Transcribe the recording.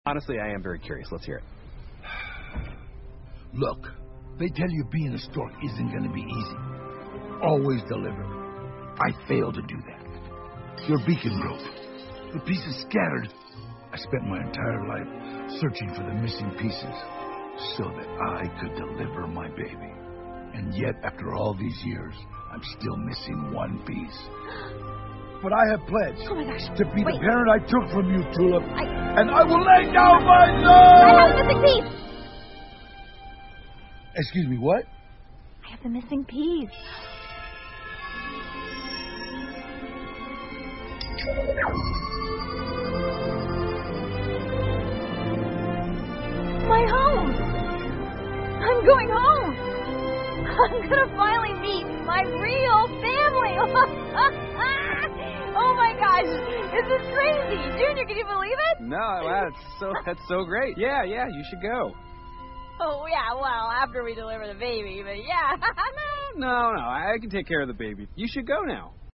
Honestly, I am very curious. Let's hear it. Look, they tell you being a stork isn't going to be easy. Always deliver. I failed to do that. Your beacon broke. The pieces scattered. I spent my entire life searching for the missing pieces so that I could deliver my baby. And yet, after all these years, I'm still missing one piece. But I have pledged to be the parent I took from you, Tulip. And I will lay down my life! I have the missing piece! Excuse me, what? I have the missing piece. My home! I'm going home! I'm gonna finally meet my real family! Oh my gosh! This is crazy! Junior, can you believe it? No, wow, that's so great. Yeah, you should go. Oh, yeah, well, after we deliver the baby, but yeah. No, I can take care of the baby. You should go now.